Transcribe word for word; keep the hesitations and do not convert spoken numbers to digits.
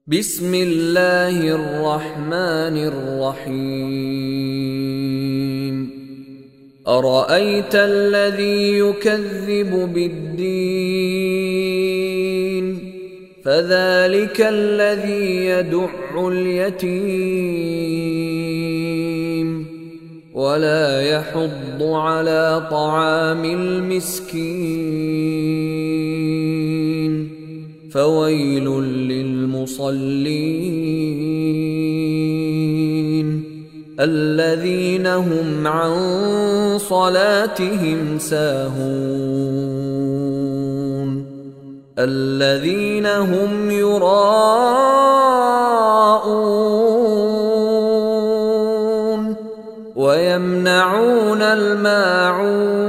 بسم الله الرحمن الرحيم أرأيت الذي يكذب بالدين فذلك الذي يدع اليتيم ولا يحض على طعام المسكين فويل للمصلين الذين هم عن صلاتهم ساهون الذين هم يراءون ويمنعون الماعون